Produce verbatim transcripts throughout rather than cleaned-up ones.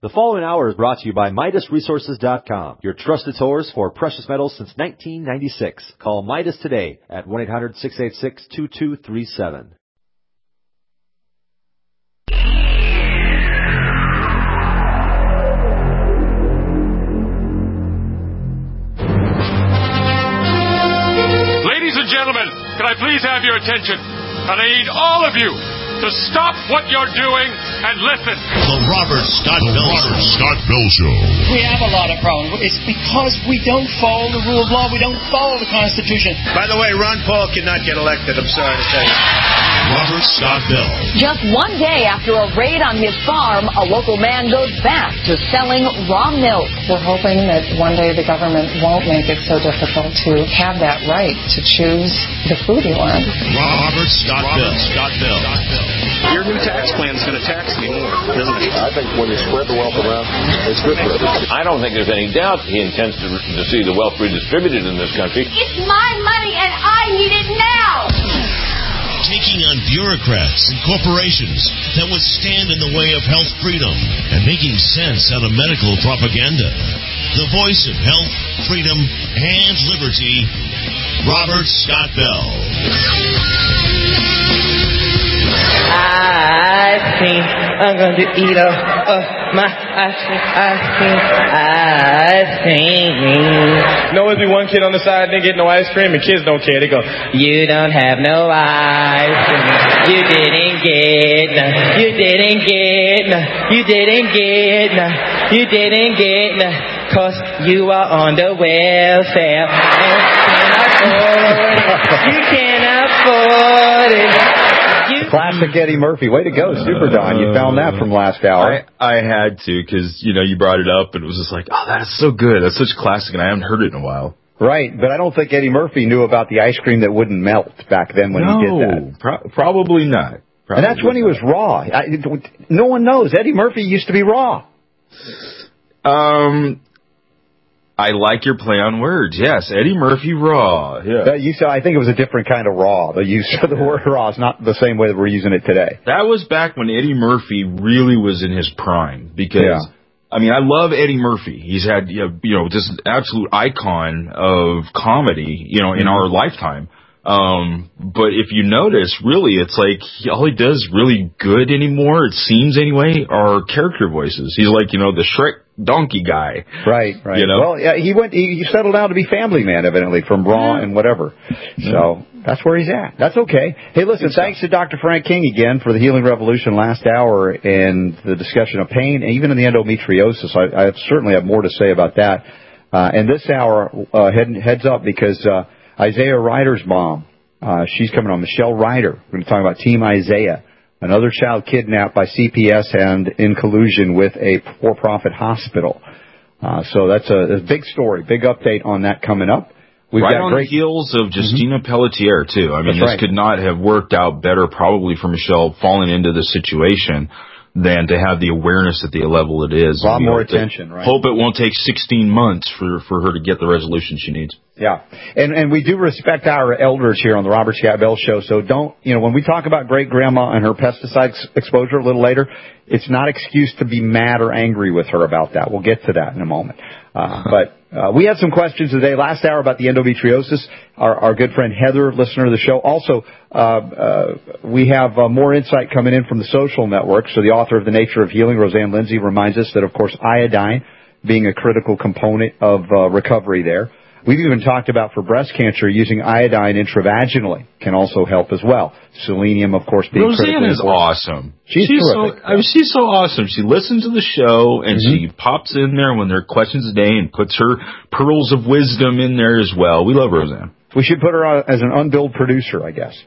The following hour is brought to you by Midas Resources dot com, your trusted source for precious metals since nineteen ninety-six. Call Midas today at one eight hundred, six eight six, two two three seven. Ladies and gentlemen, can I please have your attention? And I need all of you to stop what you're doing and listen. The Robert Scott Bell Robert Scott Bell Show. We have a lot of problems. It's because we don't follow the rule of law. We don't follow the Constitution. By the way, Ron Paul cannot get elected. I'm sorry to tell you. Robert Scott Bell. Just one day after a raid on his farm, a local man goes back to selling raw milk. We're hoping that one day the government won't make it so difficult to have that right to choose the food you want. Robert Scott Robert Bell. Scott Bell. Your new tax plan is going to tax me more, isn't it? I think when you spread the wealth around, it's good for everybody. I don't think there's any doubt he intends to, to see the wealth redistributed in this country. It's my money and I need it now! Taking on bureaucrats and corporations that would stand in the way of health freedom and making sense out of medical propaganda. The voice of health, freedom, and liberty, Robert Scott Bell. I think I'm going to eat off of my ice cream, ice cream, ice cream. No, there'd be one kid on the side didn't get no ice cream, and kids don't care. They go, you don't have no ice cream. You didn't get none. You didn't get none. You didn't get none. You didn't get none. Cause you are on the welfare and can't afford it. You can't afford it. Classic Eddie Murphy. Way to go, Super Don. You found that from last hour. I, I had to, because, you know, you brought it up, and it was just like, oh, that's so good. That's such classic, and I haven't heard it in a while. Right, but I don't think Eddie Murphy knew about the ice cream that wouldn't melt back then when no, he did that. Pro- probably not. Probably and that's when he was raw. I, no one knows. Eddie Murphy used to be raw. Um... I like your play on words. Yes, Eddie Murphy raw. Yeah. That you said, I think it was a different kind of raw. The use of the word raw is not the same way that we're using it today. That was back when Eddie Murphy really was in his prime. Because, yeah. I mean, I love Eddie Murphy. He's had, you know, you know just an absolute icon of comedy, you know, in mm-hmm. our lifetime. Um, but if you notice, really, it's like he, all he does really good anymore, it seems anyway, are character voices. He's like, you know, the Shrek donkey guy. Right, right. You know? Well, yeah, he went, he, he settled down to be Family Man, evidently, from Raw yeah. and whatever. Yeah. So that's where he's at. That's okay. Hey, listen, Good thanks stuff. to Doctor Frank King again for the Healing Revolution last hour and the discussion of pain, and even in the endometriosis. I, I certainly have more to say about that. Uh, and this hour, uh, head, heads up because, uh, Isaiah Ryder's mom, uh, she's coming on, Michelle Ryder. We're going to talk about Team Isaiah, another child kidnapped by C P S and in collusion with a for-profit hospital. Uh, so that's a, a big story, big update on that coming up. We've right got on great... the heels of Justina mm-hmm. Pelletier, too. I mean, that's this right. could not have worked out better probably for Michelle falling into the situation than to have the awareness at the level it is. A lot more to, attention, right? Hope it won't take sixteen months for, for her to get the resolution she needs. Yeah, and and we do respect our elders here on the Robert Scott Bell Show, so don't, you know, when we talk about great-grandma and her pesticide exposure a little later, it's not excuse to be mad or angry with her about that. We'll get to that in a moment. Uh, but uh, we had some questions today, last hour, about the endometriosis. Our, our good friend Heather, listener of the show. Also, uh, uh, we have uh, more insight coming in from the social network. So the author of The Nature of Healing, Roseanne Lindsay, reminds us that, of course, iodine being a critical component of uh, recovery there. We've even talked about for breast cancer using iodine intravaginally can also help as well. Selenium, of course, being Roseanne critically is important. awesome. She's, she's terrific. so I mean, she's so awesome. She listens to the show and mm-hmm. she pops in there when there are questions a day and puts her pearls of wisdom in there as well. We love Roseanne. We should put her on as an unbilled producer, I guess.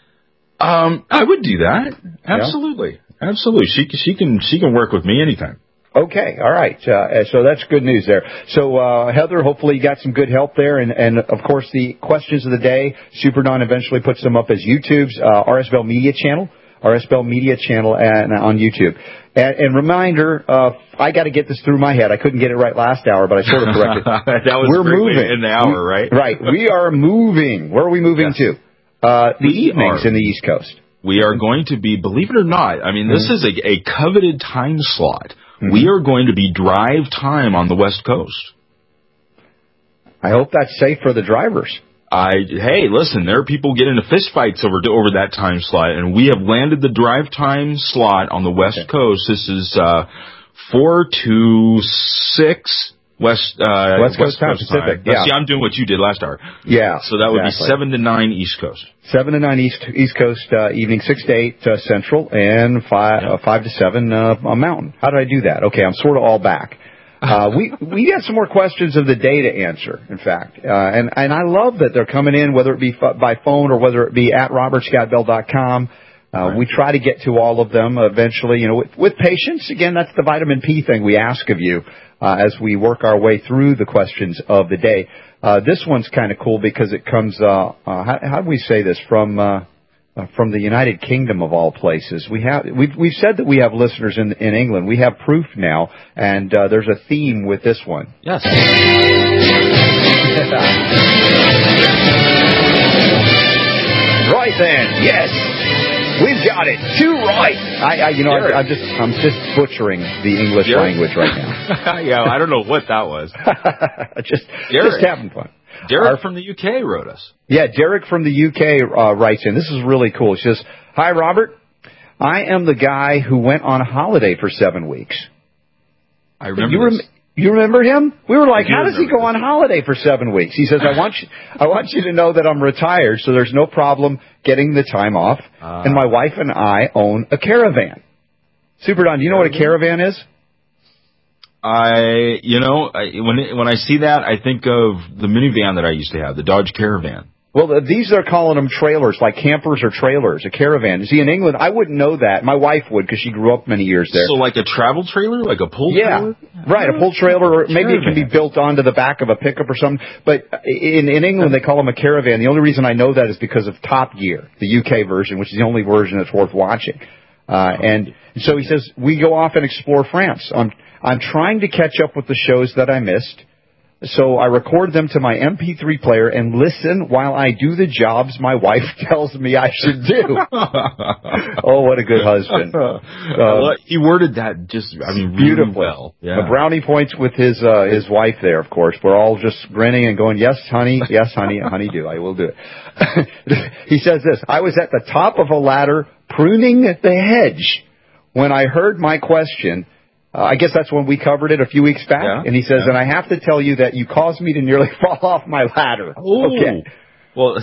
Um, I would do that. Absolutely, yeah. absolutely. She she can she can work with me anytime. Okay, all right. Uh, so that's good news there. So, uh, Heather, hopefully you got some good help there. And, and of course, the questions of the day, Super Don eventually puts them up as YouTube's uh, R S Bell Media channel, R S Bell Media channel and, on YouTube. And, and reminder, uh, I got to get this through my head. I couldn't get it right last hour, but I sort of corrected. That was We're moving in the hour, right? We, right. We are moving. Where are we moving yes. to? Uh, the we evenings are. in the East Coast. We are going to be, believe it or not, I mean, this mm-hmm. is a, a coveted time slot. mm-hmm. we are going to be drive time on the West Coast. I hope that's safe for the drivers. I hey, listen, there are people getting into fistfights over over that time slot, and we have landed the drive time slot on the West okay. Coast. This is uh, four to six West uh, West Coast, West Coast time, Pacific. Time. Yeah. See, I'm doing what you did last hour. Yeah, so that would exactly. be seven to nine East Coast. Seven to nine East East Coast uh, evening, six to eight uh, Central, and five yeah. uh, five to seven uh, Mountain. How did I do that? Okay, I'm sort of all back. Uh, we we got some more questions of the day to answer, in fact. Uh, and, and I love that they're coming in, whether it be f- by phone or whether it be at robert scott bell dot com. Uh, right. We try to get to all of them eventually, you know, with, with patience. Again, that's the vitamin P thing we ask of you uh, as we work our way through the questions of the day. Uh, this one's kind of cool because it comes, uh, uh, how, how do we say this, from... Uh, Uh, from the United Kingdom of all places. We have we've we've said that we have listeners in in England. We have proof now, and uh, there's a theme with this one. Yes. Right then, yes, we've got it. Two right. I, I you know I, I'm just I'm just butchering the English Derek. language right now. Yeah, I don't know what that was. just Derek. just having fun. Derek Our, from the U K wrote us. Yeah, Derek from the U K uh, writes in. This is really cool. He says, "Hi, Robert. I am the guy who went on holiday for seven weeks." I remember you, rem- this. you remember him? We were like, how does he go this. on holiday for seven weeks? He says, I want you, I want you to know that I'm retired, so there's no problem getting the time off. Uh, and my wife and I own a caravan. Super Don, do you know what a caravan is? I, you know, I, when it, when I see that, I think of the minivan that I used to have, the Dodge Caravan. Well, these are calling them trailers, like campers or trailers, a caravan. See, in England, I wouldn't know that. My wife would, because she grew up many years there. So like a travel trailer, like a pull yeah, trailer? Yeah, right, a pull trailer, or maybe it can be built onto the back of a pickup or something. But in, in England, they call them a caravan. The only reason I know that is because of Top Gear, the U K version, which is the only version that's worth watching. Uh, and so he says, we go off and explore France. I'm, I'm trying to catch up with the shows that I missed. So I record them to my M P three player and listen while I do the jobs my wife tells me I should do. Oh, what a good husband. Uh, he worded that just, I mean, really beautifully well. Yeah. The brownie points with his uh, his wife there, of course. We're all just grinning and going, yes, honey, yes, honey, honey, do. I will do it. He says this, I was at the top of a ladder pruning the hedge when I heard my question. Uh, I guess that's when we covered it a few weeks back. Yeah, and he says, yeah. and I have to tell you that you caused me to nearly fall off my ladder. Ooh. Okay. Well,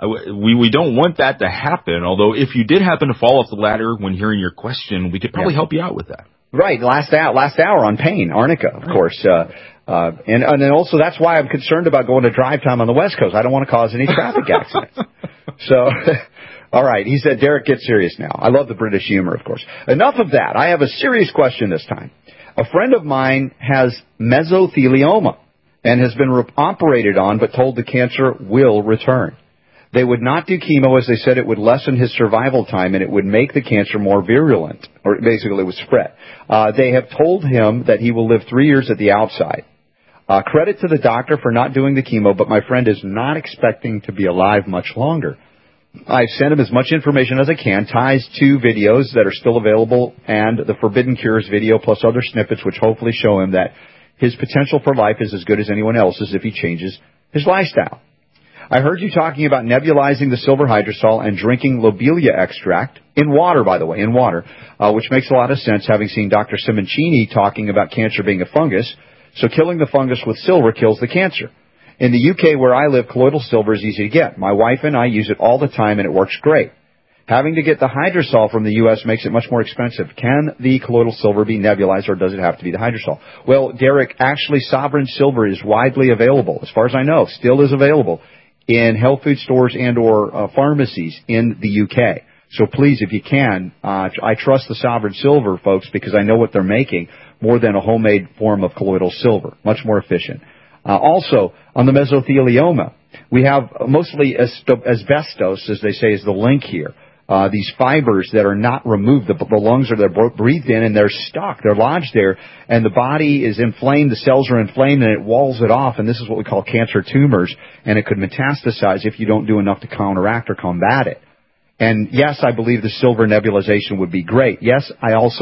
we we don't want that to happen, although if you did happen to fall off the ladder when hearing your question, we could probably yeah. help you out with that. Right. Last hour, last hour on Pain, Arnica, of right. course. Uh, uh, and, and then also that's why I'm concerned about going to drive time on the West Coast. I don't want to cause any traffic accidents. So... All right, he said, Derek, get serious now. I love the British humor, of course. Enough of that. I have a serious question this time. A friend of mine has mesothelioma and has been re- operated on but told the cancer will return. They would not do chemo as they said it would lessen his survival time and it would make the cancer more virulent, or basically it would spread. Uh, they have told him that he will live three years at the outside. Uh, credit to the doctor for not doing the chemo, but my friend is not expecting to be alive much longer. I've sent him as much information as I can, ties to videos that are still available and the Forbidden Cures video plus other snippets which hopefully show him that his potential for life is as good as anyone else's if he changes his lifestyle. I heard you talking about nebulizing the silver hydrosol and drinking lobelia extract, in water, by the way, in water, uh, which makes a lot of sense having seen Doctor Simoncini talking about cancer being a fungus. So killing the fungus with silver kills the cancer. In the U K, where I live, colloidal silver is easy to get. My wife and I use it all the time, and it works great. Having to get the hydrosol from the U S makes it much more expensive. Can the colloidal silver be nebulized, or does it have to be the hydrosol? Well, Derek, actually, Sovereign Silver is widely available. As far as I know, still is available in health food stores and or uh, pharmacies in the U K. So please, if you can, uh, I trust the Sovereign Silver, folks, because I know what they're making more than a homemade form of colloidal silver. Much more efficient. Uh, also, on the mesothelioma, we have mostly asbestos, as they say, is the link here. Uh, these fibers that are not removed, the, the lungs are they're breathed in and they're stuck, they're lodged there, and the body is inflamed, the cells are inflamed, and it walls it off, and this is what we call cancer tumors, and it could metastasize if you don't do enough to counteract or combat it. And yes, I believe the silver nebulization would be great. Yes, I also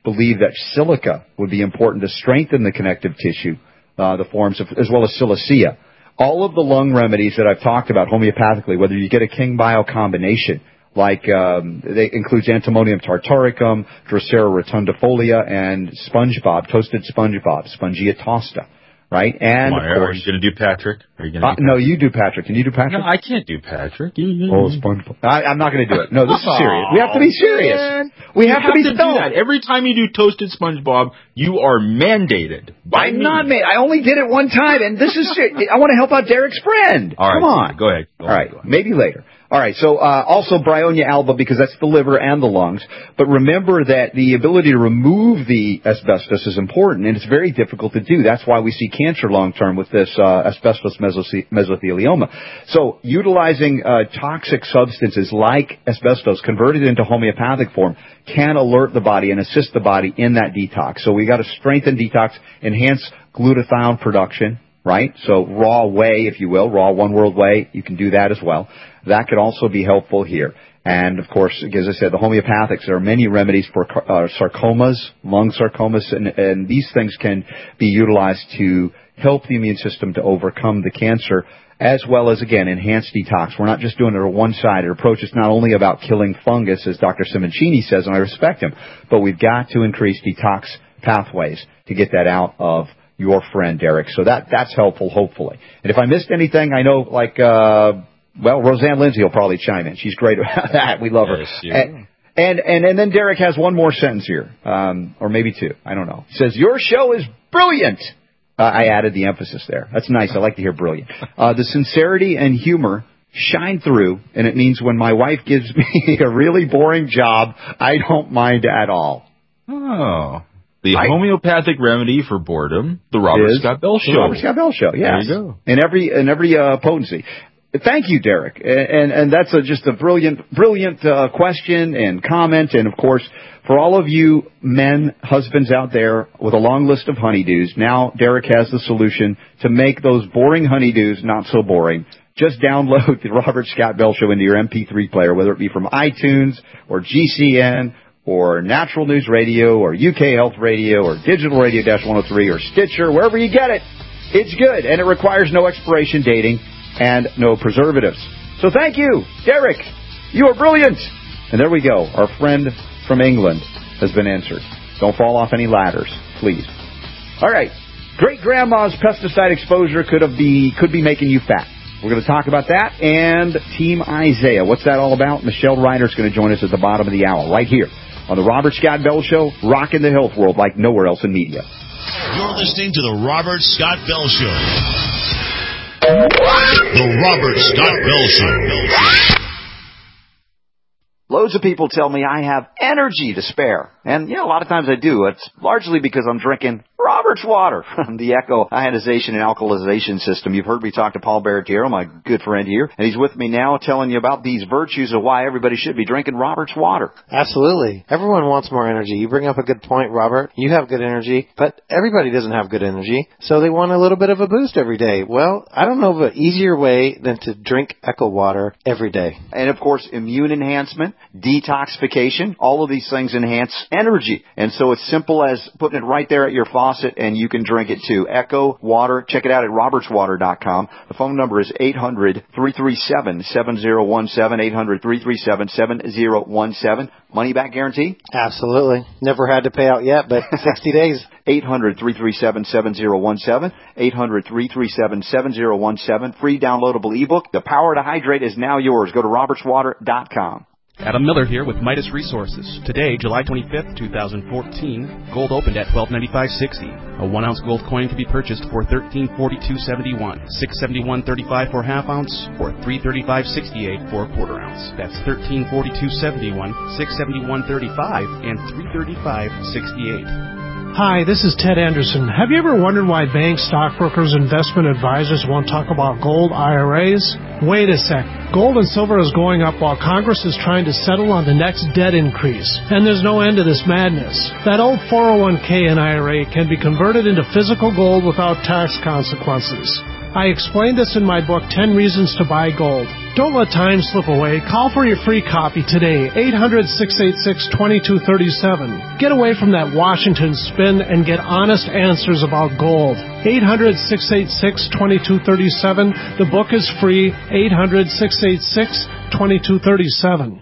believe that silica would be important to strengthen the connective tissue, uh, the forms of, as well as silicea. All of the lung remedies that I've talked about homeopathically, whether you get a King Bio combination, like um, it includes antimonium tartaricum, Drosera rotundifolia, and SpongeBob, toasted SpongeBob, Spongia tosta. Right? And, on, of course... Are you going to do Patrick? Are you going to uh, no, you do Patrick. Can you do Patrick? No, I can't do Patrick. Oh, SpongeBob. I, I'm not going to do it. No, this is serious. We have to be serious. Man. We you have, have to be to do that. Every time you do toasted SpongeBob, you are mandated. I'm me. not made. I only did it one time, and this is serious. I want to help out Derek's friend. All right, Come on. Go ahead. Go All right. Go ahead. Maybe later. All right, so uh, also Bryonia alba, because that's the liver and the lungs. But remember that the ability to remove the asbestos is important, and it's very difficult to do. That's why we see cancer long-term with this uh, asbestos mesothelioma. So utilizing uh, toxic substances like asbestos converted into homeopathic form can alert the body and assist the body in that detox. So we got to strengthen detox, enhance glutathione production. Right? So raw whey, if you will, raw one world whey, you can do that as well. That could also be helpful here. And of course, as I said, the homeopathics, there are many remedies for uh, sarcomas, lung sarcomas, and, and these things can be utilized to help the immune system to overcome the cancer, as well as, again, enhance detox. We're not just doing a one-sided approach. It's not only about killing fungus, as Doctor Simoncini says, and I respect him, but we've got to increase detox pathways to get that out of your friend, Derek. So that that's helpful, hopefully. And if I missed anything, I know, like, uh, well, Roseanne Lindsay will probably chime in. She's great about that. We love yes, her. And, and, and, and then Derek has one more sentence here, um, or maybe two. I don't know. He says, your show is brilliant. Uh, I added the emphasis there. That's nice. I like to hear brilliant. Uh, the sincerity and humor shine through, and it means when my wife gives me a really boring job, I don't mind at all. Oh. The I, homeopathic remedy for boredom, the Robert Scott Bell Show. The Robert Scott Bell Show, yes. There you go. In every, in every uh, potency. Thank you, Derek. And, and, and that's a, just a brilliant, brilliant uh, question and comment. And, of course, for all of you men, husbands out there with a long list of honeydews, now Derek has the solution to make those boring honeydews not so boring. Just download the Robert Scott Bell Show into your M P three player, whether it be from iTunes or G C N or Natural News Radio, or U K Health Radio, or Digital Radio one oh three, or Stitcher, wherever you get it. It's good, and it requires no expiration dating and no preservatives. So thank you, Derek. You are brilliant. And there we go. Our friend from England has been answered. Don't fall off any ladders, please. All right. Great-grandma's pesticide exposure could have be could be making you fat. We're going to talk about that and Team Isaiah. What's that all about? Michelle Ryder's going to join us at the bottom of the hour, right here on the Robert Scott Bell Show, rocking the health world like nowhere else in media. You're listening to the Robert Scott Bell Show. The Robert Scott Bell Show. Loads of people tell me I have energy to spare. And, yeah, a lot of times I do. It's largely because I'm drinking Robert's water from the Echo ionization and alkalization system. You've heard me talk to Paul Baratiero, my good friend here, and he's with me now telling you about these virtues of why everybody should be drinking Robert's water. Absolutely. Everyone wants more energy. You bring up a good point, Robert. You have good energy, but everybody doesn't have good energy, so they want a little bit of a boost every day. Well, I don't know of an easier way than to drink Echo water every day. And, of course, immune enhancement, detoxification, all of these things enhance energy. And so it's simple as putting it right there at your faucet, and you can drink it too. Echo Water. Check it out at roberts water dot com. The phone number is eight hundred, three three seven, seven zero one seven, eight hundred, three three seven, seven zero one seven. Money back guarantee? Absolutely. Never had to pay out yet, but sixty days. eight hundred, three three seven, seven zero one seven. eight hundred, three three seven, seven zero one seven. Free downloadable ebook. The power to hydrate is now yours. Go to roberts water dot com. Adam Miller here with Midas Resources. Today, July twenty-fifth, twenty fourteen, gold opened at twelve ninety-five sixty. A one ounce gold coin can be purchased for thirteen forty-two seventy-one, six seventy-one thirty-five for half ounce, or three thirty-five sixty-eight for a quarter ounce. That's thirteen forty-two seventy-one, six seventy-one thirty-five, and three thirty-five sixty-eight. Hi, this is Ted Anderson. Have you ever wondered why banks, stockbrokers, investment advisors won't talk about gold I R As? Wait a sec. Gold and silver is going up while Congress is trying to settle on the next debt increase. And there's no end to this madness. That old four oh one k and I R A can be converted into physical gold without tax consequences. I explain this in my book, ten Reasons to Buy Gold. Don't let time slip away. Call for your free copy today, eight hundred, six eight six, two two three seven. Get away from that Washington spin and get honest answers about gold. eight hundred, six eight six, two two three seven. The book is free, eight hundred, six eight six, two two three seven.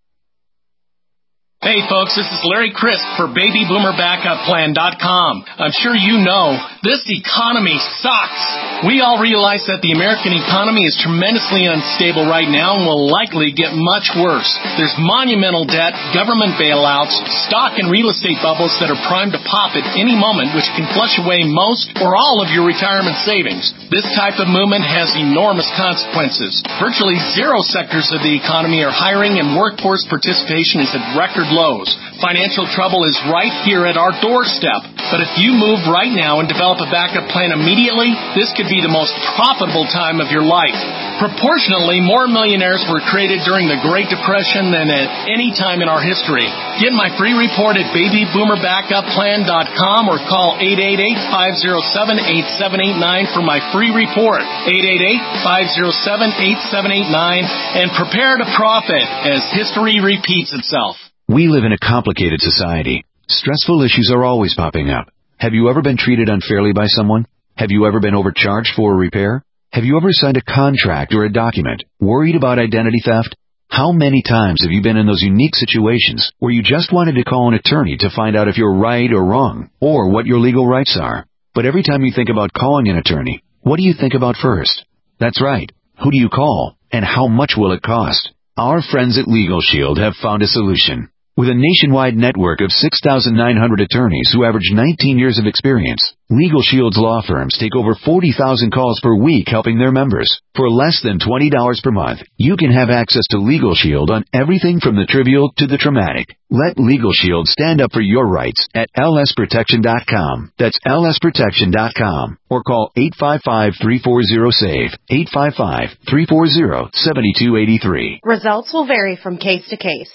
Hey folks, this is Larry Crisp for baby boomer backup plan dot com. I'm sure you know, this economy sucks. We all realize that the American economy is tremendously unstable right now and will likely get much worse. There's monumental debt, government bailouts, stock and real estate bubbles that are primed to pop at any moment, which can flush away most or all of your retirement savings. This type of movement has enormous consequences. Virtually zero sectors of the economy are hiring and workforce participation is at record lows. Financial trouble is right here at our doorstep. But if you move right now and develop a backup plan immediately, this could be the most profitable time of your life. Proportionally, more millionaires were created during the Great Depression than at any time in our history. Get my free report at baby boomer backup plan dot com or call eight eight eight, five oh seven, eight seven eight nine for my free report. eight eight eight, five oh seven, eight seven eight nine and prepare to profit as history repeats itself. We live in a complicated society. Stressful issues are always popping up. Have you ever been treated unfairly by someone? Have you ever been overcharged for a repair? Have you ever signed a contract or a document worried about identity theft? How many times have you been in those unique situations where you just wanted to call an attorney to find out if you're right or wrong, or what your legal rights are? But every time you think about calling an attorney, what do you think about first? That's right. Who do you call, and how much will it cost? Our friends at Legal Shield have found a solution. With a nationwide network of six thousand nine hundred attorneys who average nineteen years of experience, Legal Shield's law firms take over forty thousand calls per week helping their members. For less than twenty dollars per month, you can have access to Legal Shield on everything from the trivial to the traumatic. Let Legal Shield stand up for your rights at L S protection dot com. That's L S protection dot com. Or call eight five five, three four zero, SAVE, eight five five, three four zero, seven two eight three. Results will vary from case to case.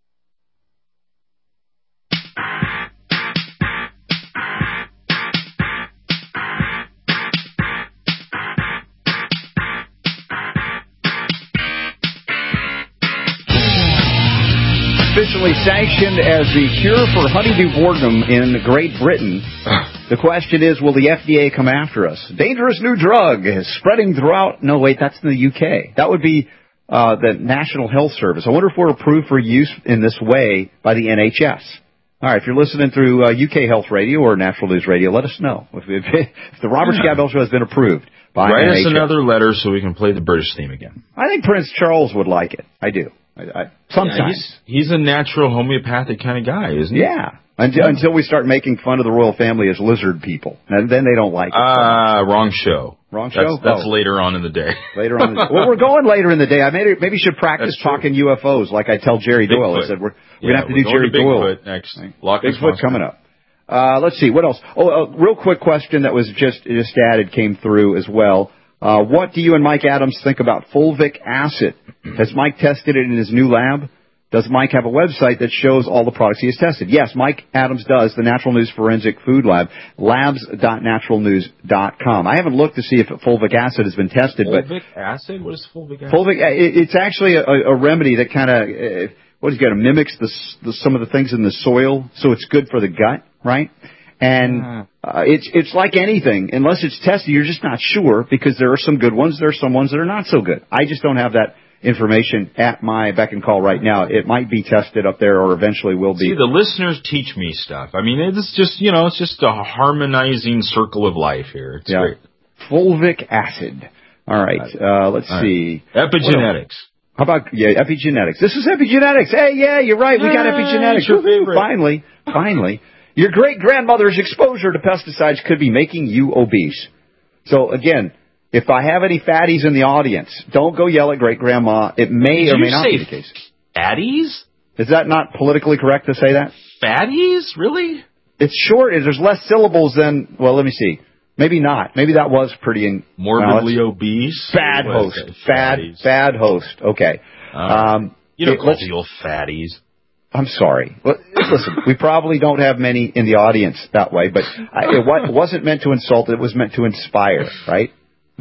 Officially sanctioned as the cure for honeydew boredom in Great Britain. The question is, will the F D A come after us? Dangerous new drug is spreading throughout... No, wait, that's in the U K. That would be uh, the National Health Service. I wonder if we're approved for use in this way by the N H S. All right, if you're listening through uh, U K Health Radio or Natural News Radio, let us know if, if, if the Robert Scott Bell Show has been approved by Write N H S. us another letter so we can play the British theme again. I think Prince Charles would like it. I do. I, I, sometimes. Yeah, he's, he's a natural homeopathic kind of guy, isn't he? Yeah. Until, until we start making fun of the royal family as lizard people. And then they don't like it. Ah, uh, wrong show. Wrong show? That's, that's oh. later on in the day. Later on in the day. Well, we're going later in the day. I maybe, maybe should practice talking U F Os like I tell Jerry Bigfoot. Doyle. I said we're, we're yeah, going to have to do Jerry to Doyle. Bigfoot next. Lock Bigfoot coming up. Uh, let's see. What else? Oh, a real quick question that was just, just added came through as well. Uh, what do you and Mike Adams think about fulvic acid? Has Mike tested it in his new lab? Does Mike have a website that shows all the products he has tested? Yes, Mike Adams does, the Natural News Forensic Food Lab, labs dot natural news dot com. I haven't looked to see if fulvic acid has been tested. Fulvic but acid? What is fulvic acid? Fulvic, it's actually a, a remedy that kind of, uh, what is it, mimics the, the, some of the things in the soil, so it's good for the gut, right? And uh, it's it's like anything. Unless it's tested, you're just not sure, because there are some good ones, there are some ones that are not so good. I just don't have that information at my beck and call right now. It might be tested up there, or eventually will be. See, the listeners teach me stuff. I mean, it's just, you know, it's just a harmonizing circle of life here. It's yeah. great. Fulvic acid. All right. Uh, let's All see. Right. Epigenetics. How about, yeah, epigenetics. This is epigenetics. Hey, yeah, you're right. We got epigenetics. Your favorite. Finally, finally. Your great-grandmother's exposure to pesticides could be making you obese. So, again, if I have any fatties in the audience, don't go yell at great-grandma. It may Did or may you not say be the case. Fatties? Is that not politically correct to say that? Fatties? Really? It's short. There's less syllables than, well, let me see. Maybe not. Maybe that was pretty... In, Morbidly well, obese? Bad host. Bad, bad host. Okay. Uh, um, you don't it, call people fatties. I'm sorry. Well, listen, we probably don't have many in the audience that way, but I, it wasn't meant to insult. It was meant to inspire, right?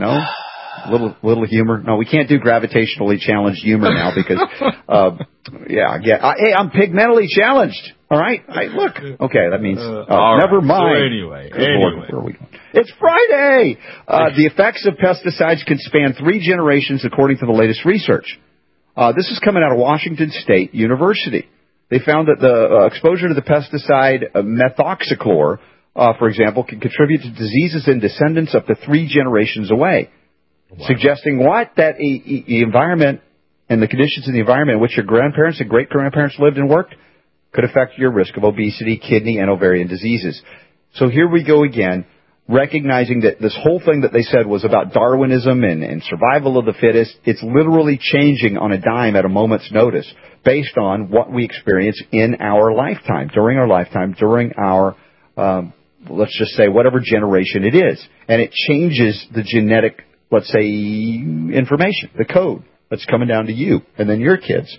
No? Little little humor. No, we can't do gravitationally challenged humor now because, uh, yeah, yeah. I, hey, I'm pigmentally challenged. All right. I, look. Okay, that means. Uh, oh, never right. mind. So anyway, Good anyway. Lord, where are we going? It's Friday. Uh, the effects of pesticides can span three generations, according to the latest research. Uh, this is coming out of Washington State University. They found that the uh, exposure to the pesticide uh, methoxychlor, uh, for example, can contribute to diseases in descendants up to three generations away. Wow. Suggesting what? That a, the environment and the conditions in the environment in which your grandparents and great-grandparents lived and worked could affect your risk of obesity, kidney, and ovarian diseases. So here we go again, recognizing that this whole thing that they said was about Darwinism and, and survival of the fittest. It's literally changing on a dime at a moment's notice based on what we experience in our lifetime, during our lifetime, during our, um, let's just say, whatever generation it is. And it changes the genetic, let's say, information, the code that's coming down to you and then your kids.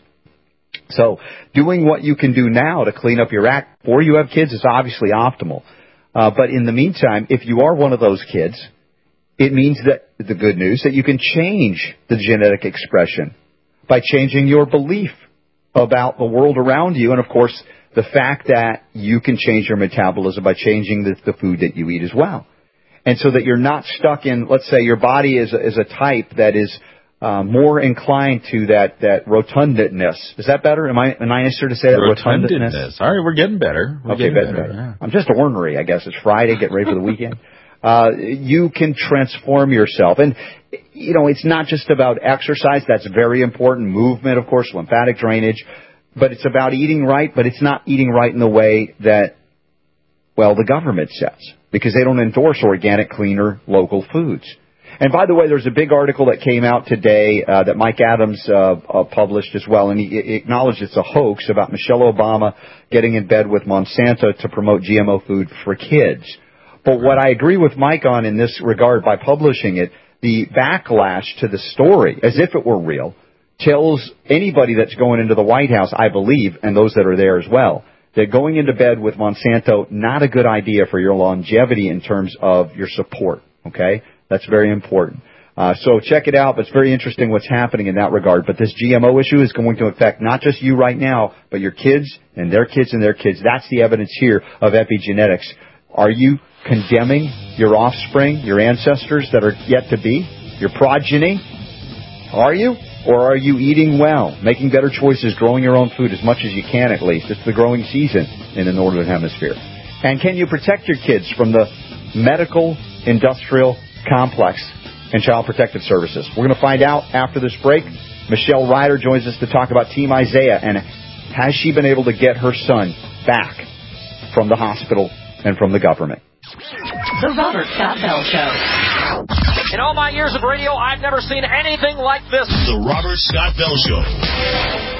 So doing what you can do now to clean up your act before you have kids is obviously optimal. Uh, but in the meantime, if you are one of those kids, it means that the good news that you can change the genetic expression by changing your belief about the world around you. And, of course, the fact that you can change your metabolism by changing the, the food that you eat as well. And so that you're not stuck in, let's say, your body is a, is a type that is uh, more inclined to that, that rotundness. Is that better? Am I, am I nicer to say that? Rotundness. All right, we're getting better. We're okay, getting better. better. better. Yeah. I'm just ornery, I guess. It's Friday, get ready for the weekend. Uh, you can transform yourself. And, you know, it's not just about exercise. That's very important. Movement, of course, lymphatic drainage. But it's about eating right, but it's not eating right in the way that, well, the government says, because they don't endorse organic, cleaner, local foods. And by the way, there's a big article that came out today uh, that Mike Adams uh, uh, published as well, and he, he acknowledged it's a hoax about Michelle Obama getting in bed with Monsanto to promote G M O food for kids. But what I agree with Mike on in this regard by publishing it, the backlash to the story, as if it were real, tells anybody that's going into the White House, I believe, and those that are there as well, that going into bed with Monsanto, not a good idea for your longevity in terms of your support, okay? That's very important. Uh, so check it out, but it's very interesting what's happening in that regard. But this G M O issue is going to affect not just you right now, but your kids and their kids and their kids. That's the evidence here of epigenetics. Are you condemning your offspring, your ancestors that are yet to be, your progeny? Are you? Or are you eating well, making better choices, growing your own food as much as you can at least? It's the growing season in the Northern Hemisphere. And can you protect your kids from the medical, industrial complex and Child Protective Services? We're going to find out after this break. Michelle Ryder joins us to talk about Team Isaiah and has she been able to get her son back from the hospital and from the government. The Robert Scott Bell Show. In all my years of radio, I've never seen anything like this. The Robert Scott Bell Show.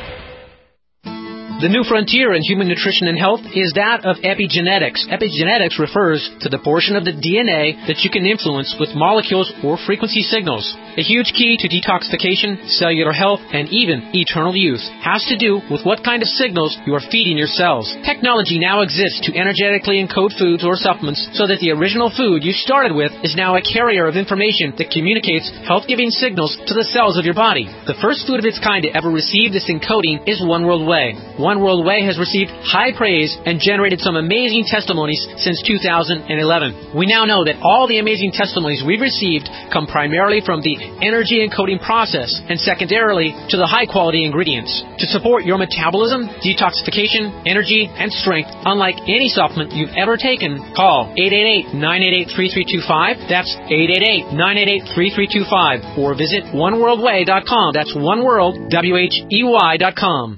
The new frontier in human nutrition and health is that of epigenetics. Epigenetics refers to the portion of the D N A that you can influence with molecules or frequency signals. A huge key to detoxification, cellular health, and even eternal youth has to do with what kind of signals you are feeding your cells. Technology now exists to energetically encode foods or supplements so that the original food you started with is now a carrier of information that communicates health-giving signals to the cells of your body. The first food of its kind to ever receive this encoding is One World Whey. One World Whey has received high praise and generated some amazing testimonies since two thousand eleven. We now know that all the amazing testimonies we've received come primarily from the energy encoding process and secondarily to the high-quality ingredients. To support your metabolism, detoxification, energy, and strength, unlike any supplement you've ever taken, call eight eight eight, nine eight eight, three three two five. That's eight eight eight, nine eight eight, three three two five. Or visit one world way dot com. That's oneworld, W H E Y dot com.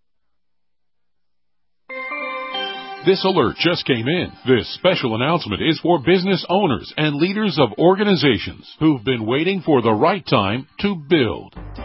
This alert just came in. This special announcement is for business owners and leaders of organizations who've been waiting for the right time to build.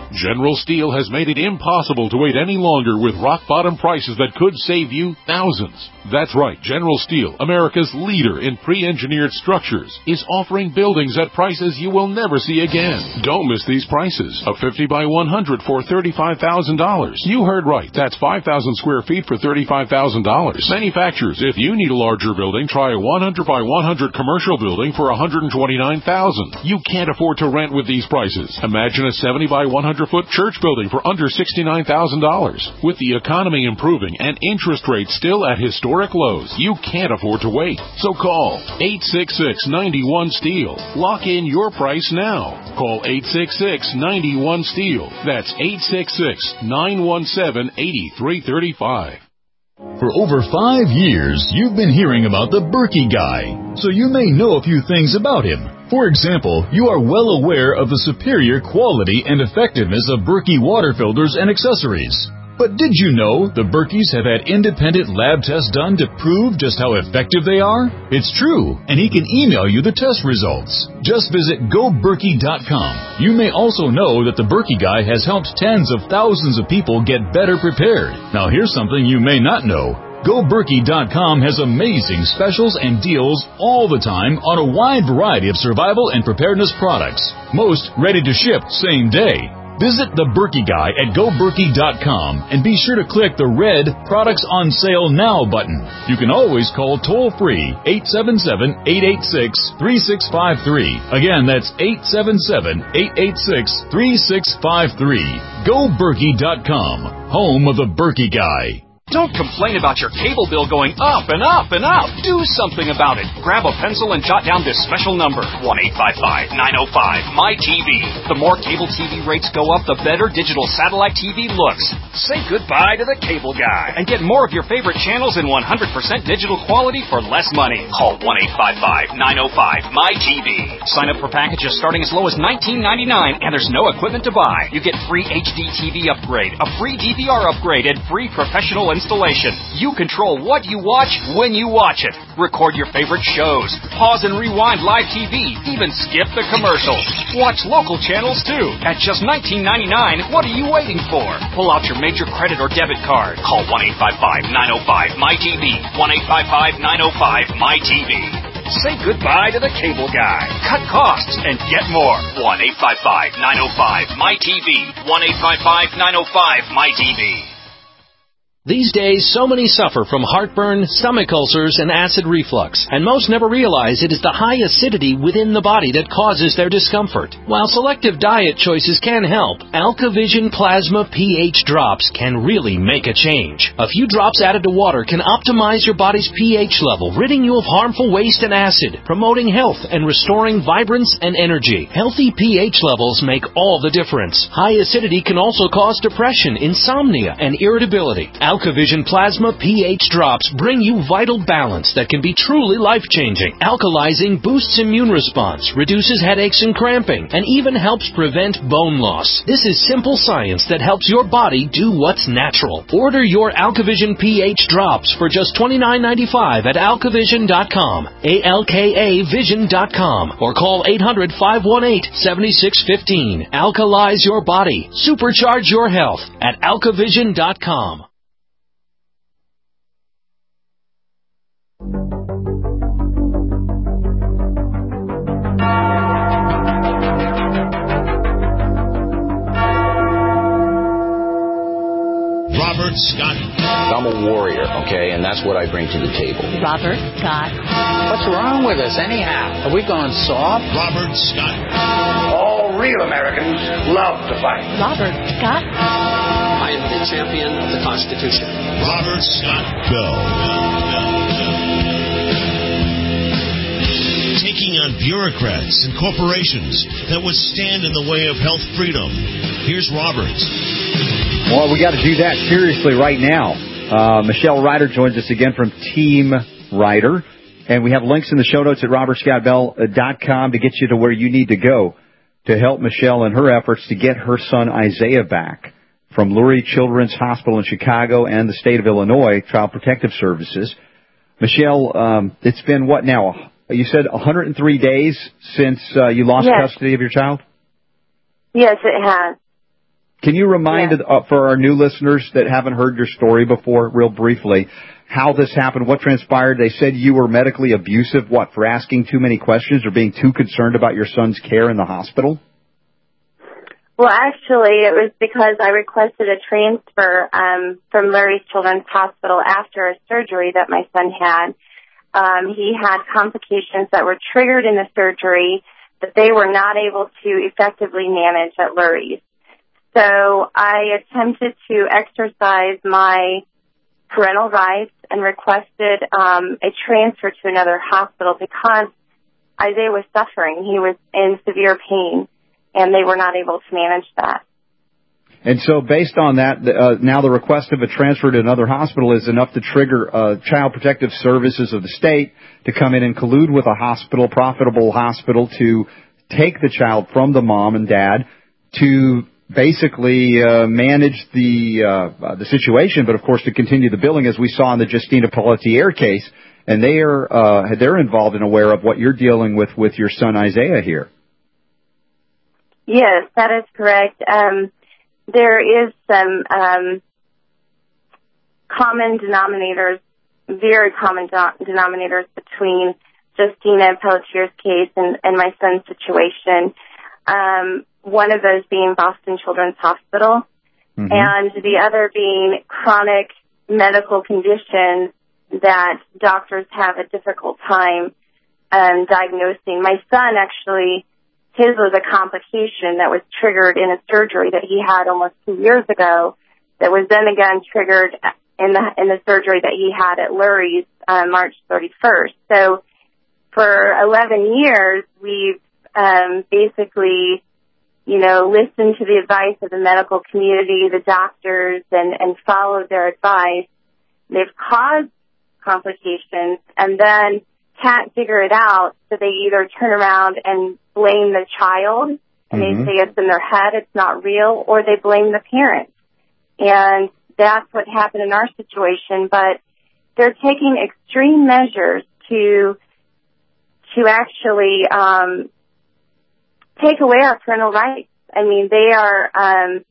General Steel has made it impossible to wait any longer with rock-bottom prices that could save you thousands. That's right, General Steel, America's leader in pre-engineered structures, is offering buildings at prices you will never see again. Don't miss these prices. A fifty by one hundred for thirty-five thousand dollars. You heard right. That's five thousand square feet for thirty-five thousand dollars. Manufacturers, if you need a larger building, try a one hundred by one hundred commercial building for one hundred twenty-nine thousand dollars. You can't afford to rent with these prices. Imagine a seventy by one hundred foot church building for under sixty-nine thousand dollars. With the economy improving and interest rates still at historic lows, you can't afford to wait. So call eight six six, nine one, STEEL. Lock in your price now. Call eight six six, nine one, STEEL. That's eight six six, nine one seven, eight three three five. For over five years, you've been hearing about the Berkey Guy, so you may know a few things about him. For example, you are well aware of the superior quality and effectiveness of Berkey water filters and accessories. But did you know the Berkeys have had independent lab tests done to prove just how effective they are? It's true, and he can email you the test results. Just visit go berkey dot com. You may also know that the Berkey Guy has helped tens of thousands of people get better prepared. Now here's something you may not know. go berkey dot com has amazing specials and deals all the time on a wide variety of survival and preparedness products. Most ready to ship same day. Visit the Berkey Guy at go berkey dot com and be sure to click the red Products on Sale Now button. You can always call toll-free eight seven seven, eight eight six, three six five three. Again, that's eight seven seven, eight eight six, three six five three. go berkey dot com, home of the Berkey Guy. Don't complain about your cable bill going up and up and up. Do something about it. Grab a pencil and jot down this special number, one eight five five, nine oh five, M Y T V. The more cable T V rates go up, the better digital satellite T V looks. Say goodbye to the cable guy and get more of your favorite channels in one hundred percent digital quality for less money. Call one eight five five, nine oh five, M Y T V. Sign up for packages starting as low as nineteen ninety-nine, and there's no equipment to buy. You get free H D T V upgrade, a free D V R upgrade, and free professional installation. You control what you watch when you watch it. Record your favorite shows. Pause and rewind live T V. Even skip the commercials. Watch local channels too. At just nineteen ninety-nine, what are you waiting for? Pull out your major credit or debit card. Call one eight five five, nine oh five, M Y T V. one eight five five, nine oh five, M Y T V. Say goodbye to the cable guy. Cut costs and get more. one eight five five, nine oh five, M Y T V. one eight five five, nine oh five, M Y T V. These days, so many suffer from heartburn, stomach ulcers, and acid reflux, and most never realize it is the high acidity within the body that causes their discomfort. While selective diet choices can help, AlkaVision Plasma pH drops can really make a change. A few drops added to water can optimize your body's pH level, ridding you of harmful waste and acid, promoting health and restoring vibrance and energy. Healthy pH levels make all the difference. High acidity can also cause depression, insomnia, and irritability. AlkaVision Plasma pH drops bring you vital balance that can be truly life-changing. Alkalizing boosts immune response, reduces headaches and cramping, and even helps prevent bone loss. This is simple science that helps your body do what's natural. Order your AlkaVision pH drops for just twenty-nine ninety-five at alkavision dot com, A L K A vision dot com, or call eight hundred, five one eight, seven six one five. Alkalize your body. Supercharge your health at alkavision dot com. Robert Scott. I'm a warrior, okay, and that's what I bring to the table. Robert Scott. What's wrong with us, anyhow? Have we gone soft? Robert Scott. All real Americans love to fight. Robert Scott. I am the champion of the Constitution. Robert Scott Bell. Taking on bureaucrats and corporations that would stand in the way of health freedom. Here's Robert. Well, we got to do that seriously right now. Uh, Michelle Ryder joins us again from Team Ryder. And we have links in the show notes at robert scott bell dot com to get you to where you need to go to help Michelle in her efforts to get her son Isaiah back from Lurie Children's Hospital in Chicago and the state of Illinois, Child Protective Services. Michelle, um, it's been what now? You said one hundred three days since uh, you lost yes. custody of your child? Yes, it has. Can you remind Yes. uh, for our new listeners that haven't heard your story before, real briefly, how this happened, what transpired? They said you were medically abusive, what, for asking too many questions or being too concerned about your son's care in the hospital? Well, actually, it was because I requested a transfer um, from Lurie's Children's Hospital after a surgery that my son had. Um, he had complications that were triggered in the surgery that they were not able to effectively manage at Lurie's. So I attempted to exercise my parental rights and requested um, a transfer to another hospital because Isaiah was suffering. He was in severe pain, and they were not able to manage that. And so based on that, uh, now the request of a transfer to another hospital is enough to trigger uh, Child Protective Services of the state to come in and collude with a hospital, profitable hospital, to take the child from the mom and dad to basically uh, manage the uh, the situation, but of course to continue the billing, as we saw in the Justina Pelletier case, and they are uh, they're involved and aware of what you're dealing with with your son Isaiah here. Yes, that is correct. Um, there is some um, common denominators, very common do- denominators between Justina Pelletier's case and, and my son's situation. Um, one of those being Boston Children's Hospital, mm-hmm. and the other being chronic medical conditions that doctors have a difficult time um, diagnosing. My son actually, his was a complication that was triggered in a surgery that he had almost two years ago that was then again triggered in the in the surgery that he had at Lurie's on March thirty-first. So for eleven years, we've um, basically you know, listen to the advice of the medical community, the doctors, and, and follow their advice. They've caused complications and then can't figure it out, so they either turn around and blame the child, and mm-hmm. they say it's in their head, it's not real, or they blame the parent. And that's what happened in our situation, but they're taking extreme measures to, to actually, um, take away our parental rights. I mean, they are, um,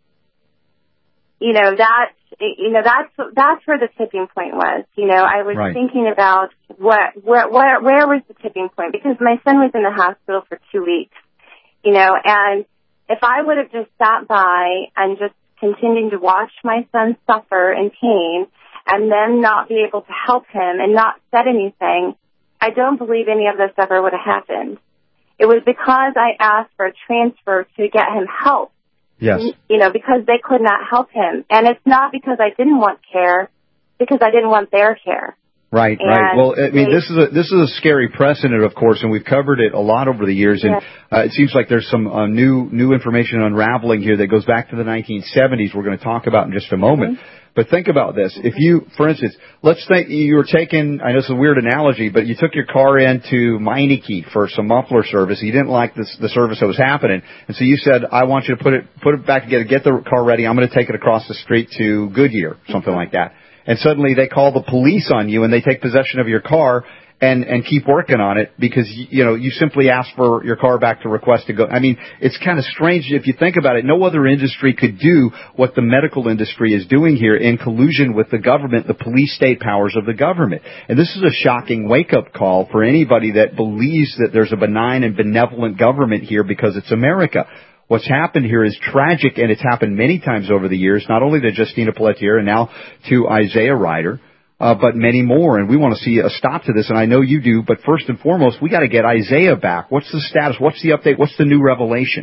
you know, that, you know, that's, that's where the tipping point was. You know, I was right. thinking about what, where, where, where was the tipping point? Because my son was in the hospital for two weeks, you know, and if I would have just sat by and just continued to watch my son suffer in pain and then not be able to help him and not said anything, I don't believe any of this ever would have happened. It was because I asked for a transfer to get him help. Yes. You know, because they could not help him. And it's not because I didn't want care, because I didn't want their care. Right, and right. Well, I mean, they, this is a this is a scary precedent, of course, and we've covered it a lot over the years. And yes. uh, it seems like there's some uh, new new information unraveling here that goes back to the nineteen seventies. We're going to talk about in just a moment. Mm-hmm. But think about this. If you, for instance, let's think you were taking, I know it's a weird analogy, but you took your car into Meineke for some muffler service. You didn't like this, the service that was happening. And so you said, I want you to put it, put it back together, get the car ready. I'm going to take it across the street to Goodyear, something like that. And suddenly they call the police on you and they take possession of your car and, and keep working on it because, you know, you simply asked for your car back to request to go. I mean, it's kind of strange if you think about it. No other industry could do what the medical industry is doing here in collusion with the government, the police state powers of the government. And this is a shocking wake-up call for anybody that believes that there's a benign and benevolent government here because it's America. What's happened here is tragic, and it's happened many times over the years, not only to Justina Pelletier and now to Isaiah Ryder, Uh, but many more, and we want to see a stop to this, and I know you do, but first and foremost, we got to get Isaiah back. What's the status? What's the update? What's the new revelation?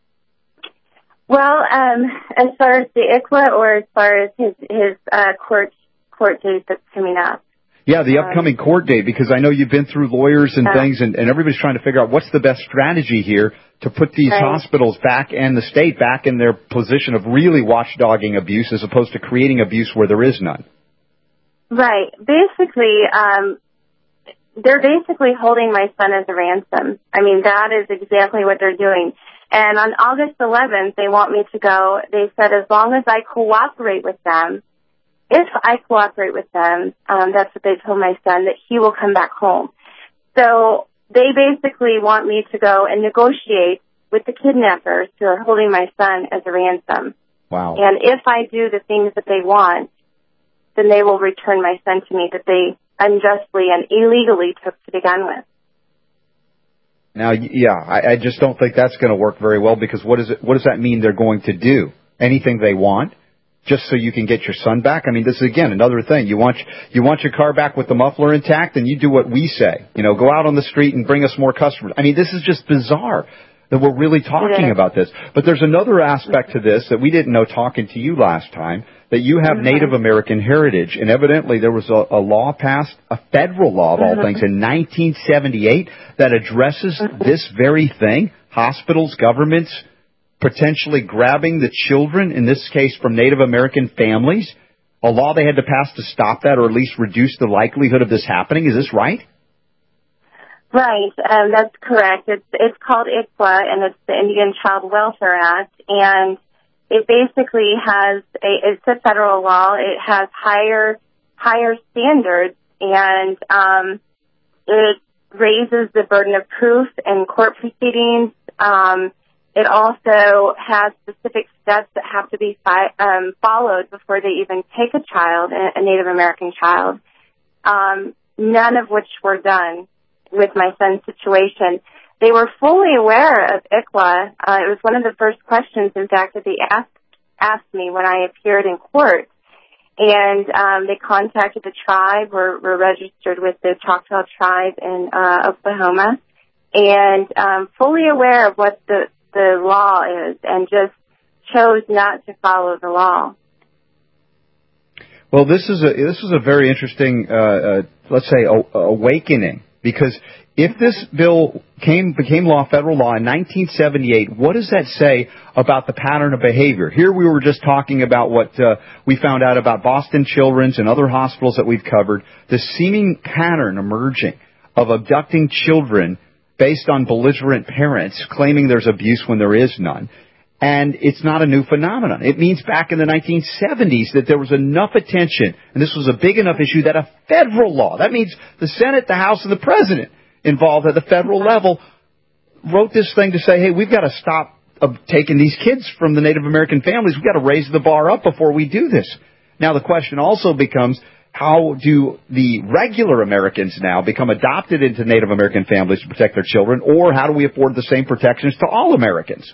Well, um, as far as the I C W A or as far as his, his uh, court court date that's coming up? Yeah, the upcoming um, court date, because I know you've been through lawyers and uh, things, and, and everybody's trying to figure out what's the best strategy here to put these right. hospitals back and the state back in their position of really watchdogging abuse as opposed to creating abuse where there is none. Right. Basically, um, they're basically holding my son as a ransom. I mean, that is exactly what they're doing. And on August eleventh, they want me to go. They said as long as I cooperate with them, if I cooperate with them, um, that's what they told my son, that he will come back home. So they basically want me to go and negotiate with the kidnappers who are holding my son as a ransom. Wow. And if I do the things that they want, then they will return my son to me that they unjustly and illegally took to begin with. Now, yeah, I, I just don't think that's going to work very well, because what is it? What does that mean they're going to do? Anything they want, just so you can get your son back? I mean, this is, again, another thing. You want you want your car back with the muffler intact, and you do what we say. You know, go out on the street and bring us more customers. I mean, this is just bizarre that we're really talking about this. But there's another aspect to this that we didn't know talking to you last time, that you have mm-hmm. Native American heritage, and evidently there was a, a law passed, a federal law of mm-hmm. all things, in nineteen seventy-eight that addresses mm-hmm. this very thing, hospitals, governments potentially grabbing the children, in this case from Native American families, a law they had to pass to stop that, or at least reduce the likelihood of this happening. Is this right? Right, um, that's correct. It's it's called I C W A, and it's the Indian Child Welfare Act, and it basically has a it's a federal law. It has higher higher standards, and um, it raises the burden of proof in court proceedings. Um, it also has specific steps that have to be fi- um, followed before they even take a child, a Native American child. Um, none of which were done with my son's situation. They were fully aware of I C W A. Uh, it was one of the first questions, in fact, that they asked asked me when I appeared in court. And um, they contacted the tribe. We're, we're registered with the Choctaw tribe in uh, Oklahoma, and um, fully aware of what the, the law is, and just chose not to follow the law. Well, this is a this is a very interesting, uh, uh, let's say, a, awakening. Because if this bill came became law, federal law, in nineteen seventy-eight, what does that say about the pattern of behavior? Here we were just talking about what uh, we found out about Boston Children's and other hospitals that we've covered, the seeming pattern emerging of abducting children based on belligerent parents claiming there's abuse when there is none. And it's not a new phenomenon. It means back in the nineteen seventies that there was enough attention, and this was a big enough issue, that a federal law, that means the Senate, the House, and the President involved at the federal level, wrote this thing to say, hey, we've got to stop uh, taking these kids from the Native American families. We've got to raise the bar up before we do this. Now, the question also becomes, how do the regular Americans now become adopted into Native American families to protect their children, or how do we afford the same protections to all Americans?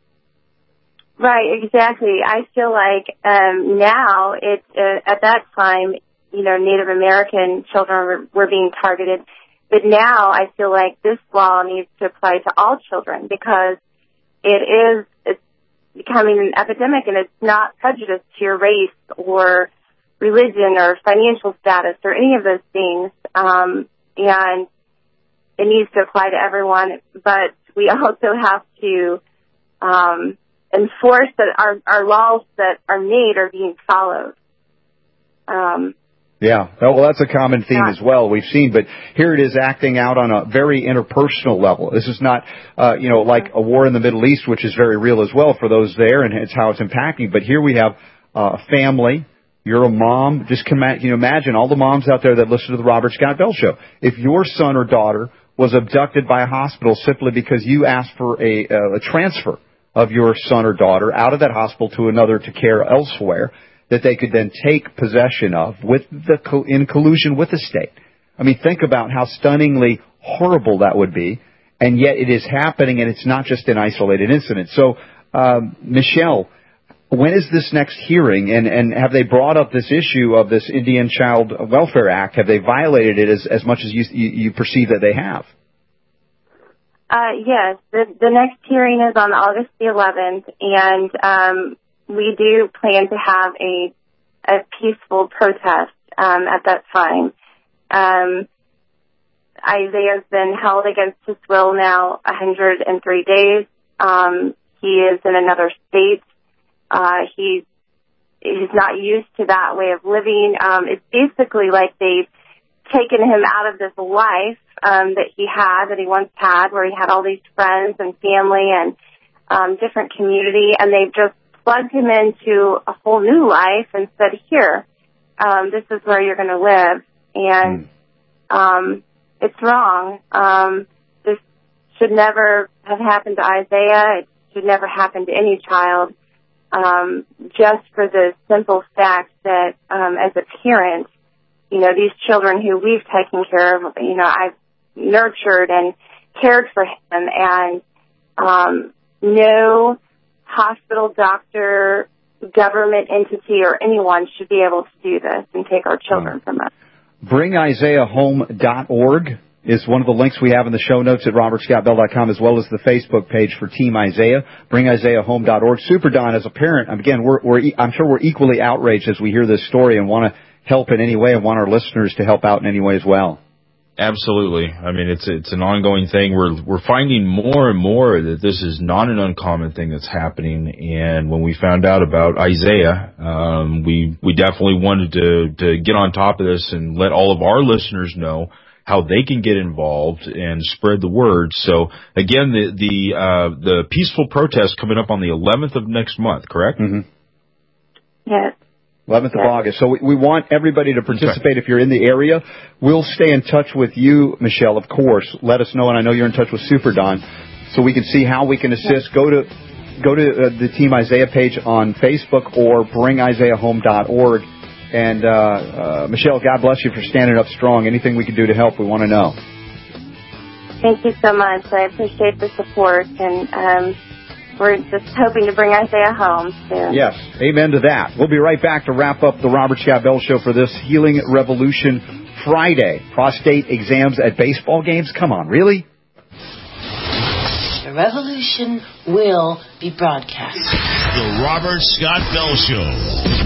Right, exactly. I feel like um, now, it uh, at that time, you know, Native American children were, were being targeted. But now I feel like this law needs to apply to all children, because it is it's becoming an epidemic, and it's not prejudiced to your race or religion or financial status or any of those things. Um, and it needs to apply to everyone. But we also have to um, enforce that our, our laws that are made are being followed. Um, yeah, well, that's a common theme as well we've seen, but here it is acting out on a very interpersonal level. This is not, uh, you know, like a war in the Middle East, which is very real as well for those there, and it's how it's impacting. But here we have uh, a family. You're a mom. Just can you know, imagine all the moms out there that listen to the Robert Scott Bell Show. If your son or daughter was abducted by a hospital simply because you asked for a, uh, a transfer of your son or daughter out of that hospital to another to care elsewhere, that they could then take possession of with the co- in collusion with the state. I mean, think about how stunningly horrible that would be, and yet it is happening, and it's not just an isolated incident. So, um, Michelle, when is this next hearing, and, and have they brought up this issue of this Indian Child Welfare Act? Have they violated it as, as much as you, you, you perceive that they have? Uh, yes, the, the next hearing is on August the eleventh, and um, we do plan to have a a peaceful protest um, at that time. Um, Isaiah's been held against his will now one hundred three days. Um, he is in another state. Uh, he's he's not used to that way of living. Um, it's basically like they've taken him out of this life um, that he had, that he once had, where he had all these friends and family and um, different community, and they've just plugged him into a whole new life and said, here, um, this is where you're going to live. And um, it's wrong. Um, this should never have happened to Isaiah. It should never happen to any child. um, just for the simple fact that um, as a parent, you know, these children who we've taken care of, you know, I've nurtured and cared for him, and um, no hospital, doctor, government entity, or anyone should be able to do this and take our children from us. bring isaiah home dot org is one of the links we have in the show notes at robert scott bell dot com, as well as the Facebook page for Team Isaiah, bring isaiah home dot org. Super Don, as a parent, again, we're, we're, I'm sure we're equally outraged as we hear this story and want to help in any way and want our listeners to help out in any way as well. Absolutely. I mean, it's it's an ongoing thing. We're we're finding more and more that this is not an uncommon thing that's happening. And when we found out about Isaiah, um, we we definitely wanted to to get on top of this and let all of our listeners know how they can get involved and spread the word. So again, the the uh, the peaceful protest coming up on the eleventh of next month, correct? Mm-hmm. Yes. eleventh of August. So we, we want everybody to participate. Okay. If you're in the area, we'll stay in touch with you, Michelle, of course. Let us know, and I know you're in touch with Super Don, so we can see how we can assist. Go to go to uh, the Team Isaiah page on Facebook or bring isaiah home dot org. And, uh, uh, Michelle, God bless you for standing up strong. Anything we can do to help, we want to know. Thank you so much. I appreciate the support, and um, we're just hoping to bring Isaiah home soon. Yes, amen to that. We'll be right back to wrap up the Robert Scott Bell Show for this Healing Revolution Friday. Prostate exams at baseball games? Come on, really? The revolution will be broadcast. The Robert Scott Bell Show.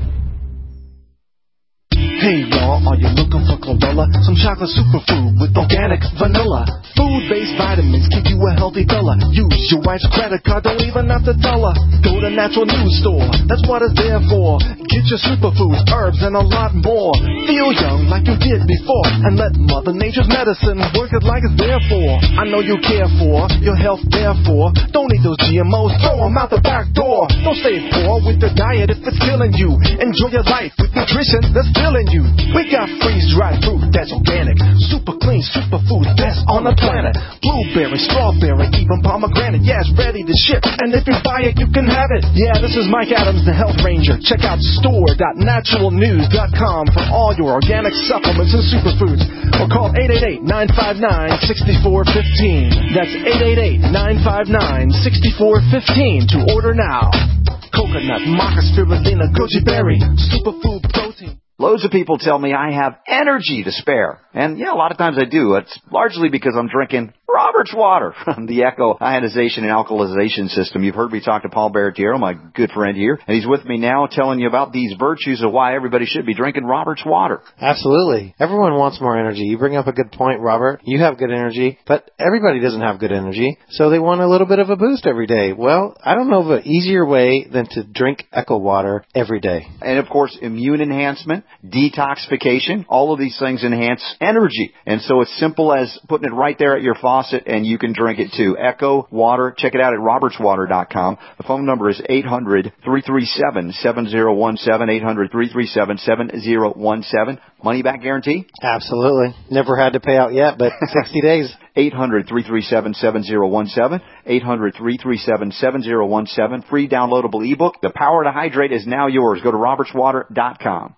Hey y'all, are you looking for chlorella? Some chocolate superfood with organic vanilla. Food-based vitamins keep you a healthy fella. Use your wife's credit card, don't even have to tell her. Go to Natural News Store, that's what it's there for. Get your superfoods, herbs, and a lot more. Feel young like you did before, and let Mother Nature's medicine work it like it's there for. I know you care for your health, therefore. Don't eat those G M Os, throw them out the back door. Don't stay poor with your diet if it's killing you. Enjoy your life with nutrition that's filling you. We got freeze-dried fruit that's organic, super clean, super food, best on the planet. Blueberry, strawberry, even pomegranate, yeah, it's ready to ship. And if you buy it, you can have it. Yeah, this is Mike Adams, the Health Ranger. Check out store dot natural news dot com for all your organic supplements and superfoods. Or call eight eight eight, nine five nine, six four one five. That's eight eight eight, nine five nine, six four one five to order now. Coconut, maca, spirulina, goji berry, superfood protein. Loads of people tell me I have energy to spare. And, yeah, a lot of times I do. It's largely because I'm drinking Robert's Water from the Echo Ionization and Alkalization System. You've heard me talk to Paul Baratiero, my good friend here, and he's with me now telling you about these virtues of why everybody should be drinking Robert's Water. Absolutely. Everyone wants more energy. You bring up a good point, Robert. You have good energy, but everybody doesn't have good energy, so they want a little bit of a boost every day. Well, I don't know of an easier way than to drink Echo Water every day. And, of course, immune enhancement, detoxification, all of these things enhance energy. And so it's simple as putting it right there at your faucet, and you can drink it too. Echo Water. Check it out at roberts water dot com. The phone number is eight hundred, three three seven, seven zero one seven, eight hundred, three three seven, seven zero one seven. Money back guarantee? Absolutely. Never had to pay out yet, but sixty days. eight hundred, three three seven, seven zero one seven. eight hundred, three three seven, seven zero one seven. Free downloadable ebook. The Power to Hydrate is now yours. Go to roberts water dot com.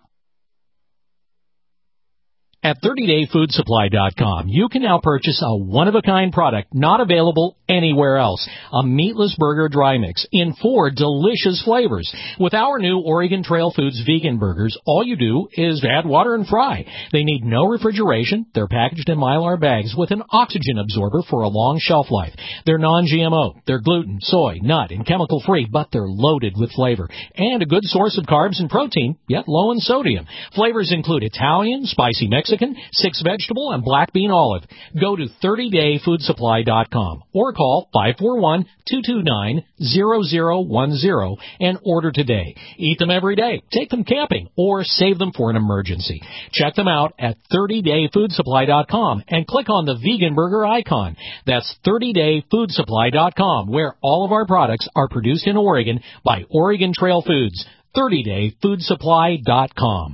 At thirty day food supply dot com, you can now purchase a one-of-a-kind product not available anywhere else. A meatless burger dry mix in four delicious flavors. With our new Oregon Trail Foods vegan burgers, all you do is add water and fry. They need no refrigeration. They're packaged in Mylar bags with an oxygen absorber for a long shelf life. They're non G M O. They're gluten, soy, nut, and chemical-free, but they're loaded with flavor. And a good source of carbs and protein, yet low in sodium. Flavors include Italian, spicy Mexican, Mexican, six vegetable, and black bean olive. Go to thirty day food supply dot com or call five four one, two two nine, zero zero one zero and order today. Eat them every day, take them camping, or save them for an emergency. Check them out at thirty day food supply dot com and click on the vegan burger icon. That's thirty day food supply dot com, where all of our products are produced in Oregon by Oregon Trail Foods. thirty day food supply dot com.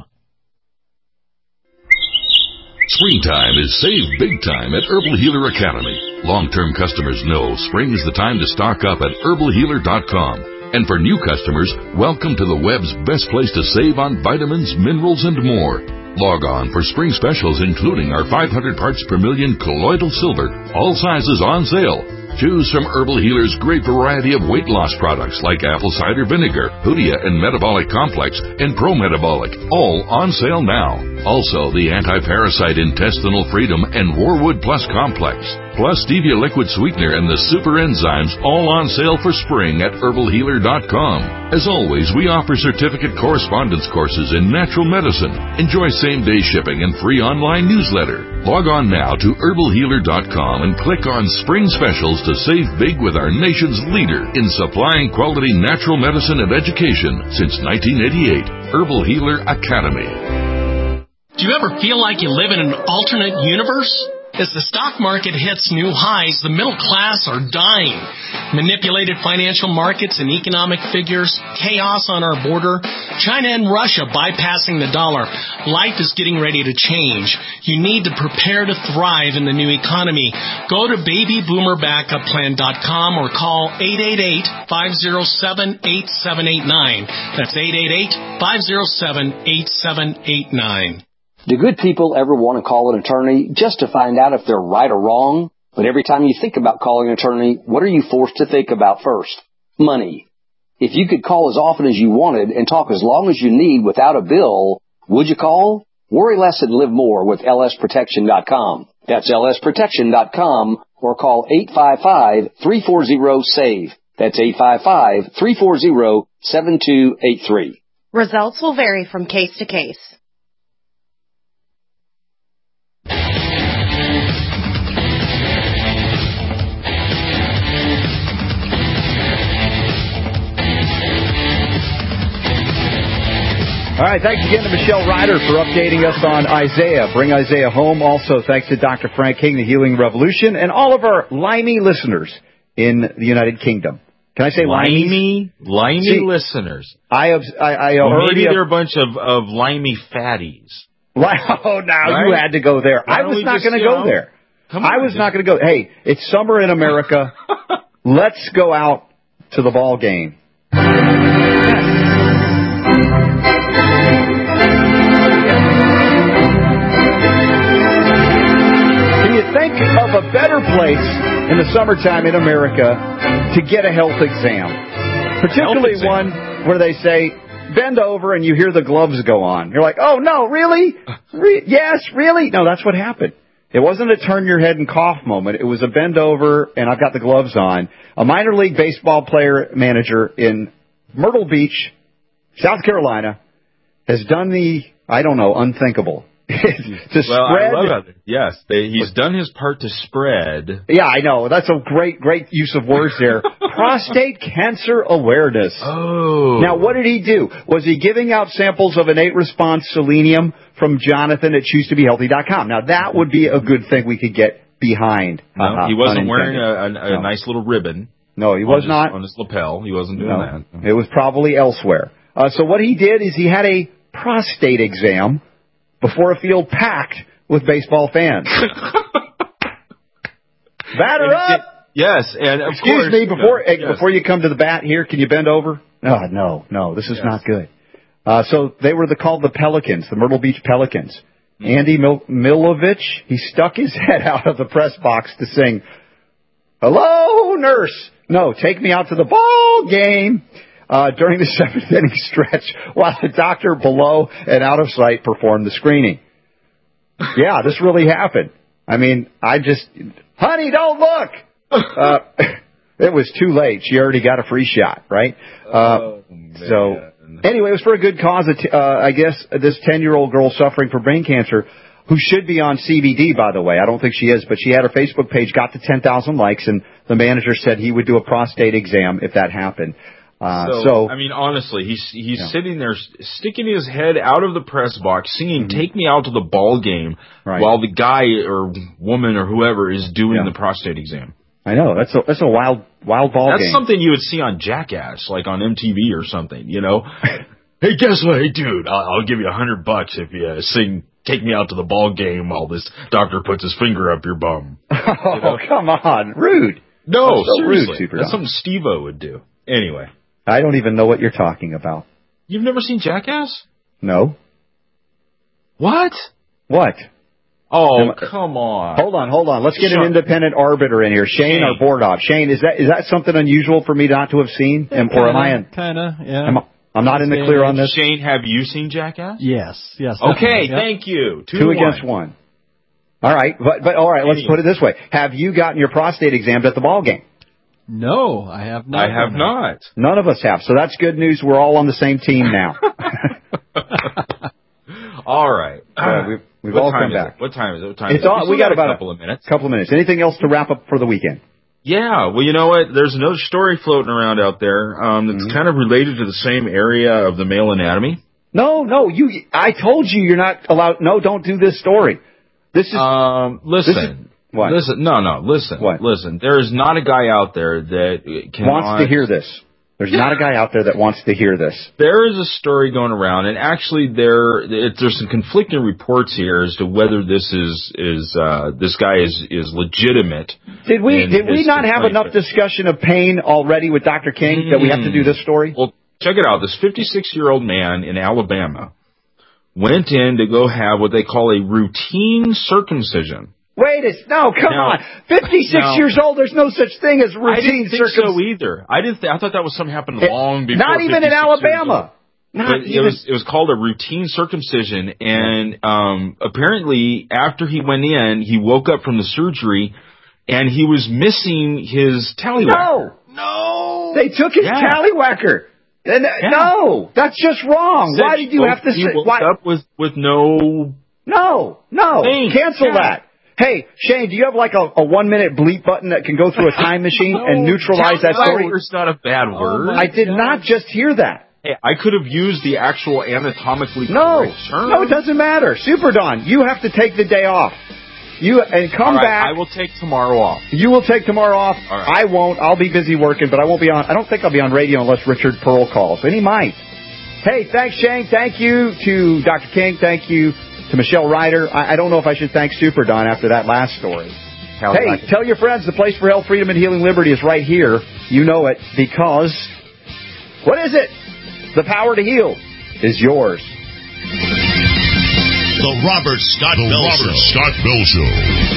Springtime is save big time at Herbal Healer Academy. Long-term customers know spring is the time to stock up at herbal healer dot com. And for new customers, welcome to the web's best place to save on vitamins, minerals, and more. Log on for spring specials including our five hundred parts per million colloidal silver, all sizes on sale. Choose from Herbal Healer's great variety of weight loss products like apple cider vinegar, Hoodia and Metabolic Complex, and Pro Metabolic, all on sale now. Also, the Anti-Parasite Intestinal Freedom and Warwood Plus Complex, plus Stevia Liquid Sweetener and the Super Enzymes, all on sale for spring at herbal healer dot com. As always, we offer certificate correspondence courses in natural medicine. Enjoy same-day shipping and free online newsletter. Log on now to herbal healer dot com and click on Spring Specials to save big with our nation's leader in supplying quality natural medicine and education since nineteen eighty-eight, Herbal Healer Academy. Do you ever feel like you live in an alternate universe? As the stock market hits new highs, the middle class are dying. Manipulated financial markets and economic figures, chaos on our border, China and Russia bypassing the dollar. Life is getting ready to change. You need to prepare to thrive in the new economy. Go to baby boomer backup plan dot com or call eight eight eight, five oh seven, eight seven eight nine. That's eight eight eight, five oh seven, eight seven eight nine. Do good people ever want to call an attorney just to find out if they're right or wrong? But every time you think about calling an attorney, what are you forced to think about first? Money. If you could call as often as you wanted and talk as long as you need without a bill, would you call? Worry less and live more with L S protection dot com. That's L S protection dot com or call eight five five, three four zero, S A V E. That's eight five five, three four zero, seven two eight three. Results will vary from case to case. All right, thanks again to Michelle Ryder for updating us on Isaiah. Bring Isaiah home. Also, thanks to Doctor Frank King, the Healing Revolution, and all of our limey listeners in the United Kingdom. Can I say limey? Limey See, listeners. I have, I, I well, already maybe they're a bunch of, of limey fatties. Oh, now right? You had to go there. Why I was not you going to go know, there. Come I on, was dude. not going to go. Hey, it's summer in America. Let's go out to the ball game. Think of a better place in the summertime in America to get a health exam. Particularly health exam. One where they say, bend over and you hear the gloves go on. You're like, oh, no, really? Re- yes, really? No, that's what happened. It wasn't a turn your head and cough moment. It was a bend over and I've got the gloves on. A minor league baseball player manager in Myrtle Beach, South Carolina, has done the, I don't know, unthinkable. to well, spread. I love it. Yes, they, he's done his part to spread. Yeah, I know. That's a great, great use of words there. Prostate cancer awareness. Oh. Now, what did he do? Was he giving out samples of innate response selenium from Jonathan at choose to be healthy dot com? Now, that would be a good thing we could get behind. No, uh, he wasn't wearing unintended. a, a, a no. nice little ribbon. No, he was on his, not. On his lapel. He wasn't doing no, that. It was probably elsewhere. Uh, so what he did is he had a prostate exam before a field packed with baseball fans. Batter up! Yes, and of Excuse course, me, before you know, yes. before you come to the bat here, can you bend over? Oh, no, no, this is yes. not good. Uh, so they were the, called the Pelicans, the Myrtle Beach Pelicans. Mm-hmm. Andy Mil- Milovich, he stuck his head out of the press box to sing, hello, nurse. No, take me out to the ball game. Uh, during the seventh inning stretch while the doctor below and out of sight performed the screening. Yeah, this really happened. I mean, I just, honey, don't look! Uh, it was too late. She already got a free shot, right? Uh, oh, so, anyway, it was for a good cause. Uh, I guess this ten-year-old girl suffering from brain cancer, who should be on C B D, by the way. I don't think she is, but she had her Facebook page, got to ten thousand likes, and the manager said he would do a prostate exam if that happened. Uh, so, so, I mean, honestly, he's he's yeah. sitting there sticking his head out of the press box, singing mm-hmm. "Take Me Out to the Ball Game," right. while the guy or woman or whoever is doing yeah. the prostate exam. I know that's a that's a wild wild ball that's game. That's something you would see on Jackass, like on M T V or something. You know, hey, guess what? Hey, dude, I'll, I'll give you a hundred bucks if you uh, sing "Take Me Out to the Ball Game" while this doctor puts his finger up your bum. Oh, you know? Come on, rude. No, so seriously, rude, that's something Steve-O would do. Anyway. I don't even know what you're talking about. You've never seen Jackass? No. What? What? Oh, Am I- come on. Hold on, hold on. Let's get Shut- an independent arbiter in here. Shane, Shane. our board op. Shane, is that is that something unusual for me not to have seen? Am- or am I in? Kind of, yeah. Am I, I'm not in the clear on this. Shane, have you seen Jackass? Yes, yes. Okay, definitely, yeah. thank you. Two, Two to against one. one. All right, but but all right. Let's put it this way: have you gotten your prostate examined at the ball game? No, I have not. I have done not. None of us have. So that's good news. We're all on the same team now. All right. Uh, we've we've What all time come is back. it? What time is it? What time It's is it? all, still we got about a couple of minutes. Couple of minutes. Anything else to wrap up for the weekend? Yeah, well, you know what? There's another story floating around out there um, that's Mm-hmm. kind of related to the same area of the male anatomy. No, no. You. I told you you're not allowed. No, don't do this story. This is. Um, listen. This is, what? Listen. No, no. Listen. What? Listen. There is not a guy out there that can Wants to hear this. There's not a guy out there that wants to hear this. There is a story going around, and actually, there it, there's some conflicting reports here as to whether this is is uh, this guy is is legitimate. Did we in did we his not have complaint. enough discussion of pain already with Doctor King that we have to do this story? Well, check it out. This fifty-six-year-old man in Alabama went in to go have what they call a routine circumcision. Wait a no, come Now- on. fifty-six now- years old. There's no such thing as I routine didn't think circumcision. so either. I didn't. Th- I thought that was something happened It- long before. Not even in fifty-six years Alabama. old. Not But it even. was it was called a routine circumcision, and um, apparently after he went in, he woke up from the surgery, and he was missing his tallywhacker. No, no. They took his Yeah. tallywhacker. And, uh, Yeah. No, that's just wrong. Said Why he did you woke- have to He say? woke Why? up with with no. No, no. Thing. Cancel Yeah. that. Hey, Shane, do you have like a, a one minute bleep button that can go through a time machine No, and neutralize that story? Tallywhacker's not a bad word. I did not just hear that. Hey, I could have used the actual anatomically No, correct term. no, it doesn't matter. Super Don, you have to take the day off. You and come All right, back. I will take tomorrow off. You will take tomorrow off. All right. I won't. I'll be busy working, but I won't be on. I don't think I'll be on radio unless Richard Pearl calls, and he might. Hey, thanks, Shane. Thank you to Doctor King. Thank you to Michelle Ryder. I, I don't know if I should thank Super Don after that last story. Hey, tell your friends the place for health, freedom, and healing liberty is right here. You know it because what is it? The power to heal is yours. The Robert Scott The Bell Robert Show. Scott Bell Show.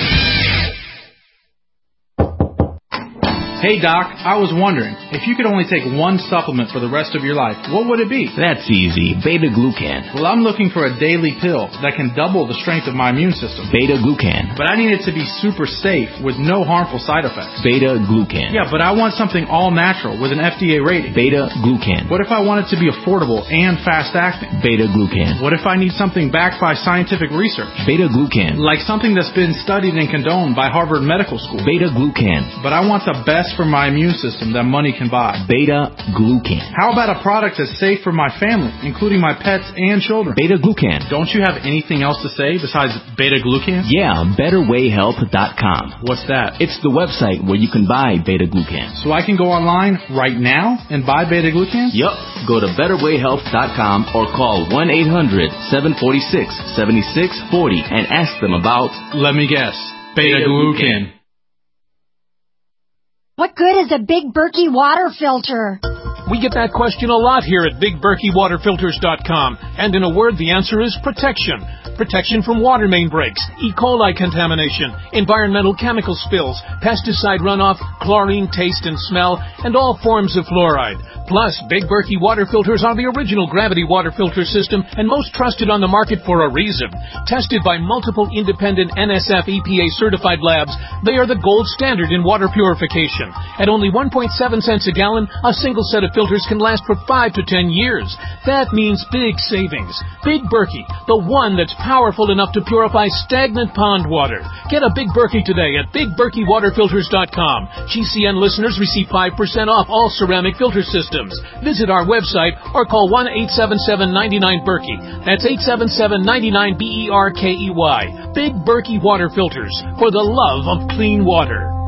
Hey Doc, I was wondering, if you could only take one supplement for the rest of your life, what would it be? That's easy. Beta-glucan. Well, I'm looking for a daily pill that can double the strength of my immune system. Beta-glucan. But I need it to be super safe with no harmful side effects. Beta-glucan. Yeah, but I want something all natural with an F D A rating. Beta-glucan. What if I want it to be affordable and fast acting? Beta-glucan. What if I need something backed by scientific research? Beta-glucan. Like something that's been studied and condoned by Harvard Medical School. Beta-glucan. But I want the best for my immune system that money can buy. Beta-glucan. How about a product that's safe for my family, including my pets and children? Beta-glucan. Don't you have anything else to say besides beta-glucan? Yeah, better way health dot com. What's that? It's the website where you can buy beta-glucan. So I can go online right now and buy beta-glucan? Yup. Go to better way health dot com or call one eight hundred seven four six seven six four zero and ask them about... Let me guess. Beta-glucan. What good is a Big Berkey water filter? We get that question a lot here at big berkey water filters dot com. And in a word, the answer is protection. Protection from water main breaks, E. coli contamination, environmental chemical spills, pesticide runoff, chlorine taste and smell, and all forms of fluoride. Plus, Big Berkey water filters are the original gravity water filter system and most trusted on the market for a reason. Tested by multiple independent N S F E P A certified labs, they are the gold standard in water purification. At only one point seven cents a gallon, a single set of filters can last for five to ten years. That means big savings. Big Berkey, the one that's powerful enough to purify stagnant pond water. Get a Big Berkey today at big berkey water filters dot com. G C N listeners receive five percent off all ceramic filter systems. Visit our website or call one eight seven seven nine nine Berkey. That's eight seven seven nine nine B E R K E Y. Big Berkey Water Filters, for the love of clean water.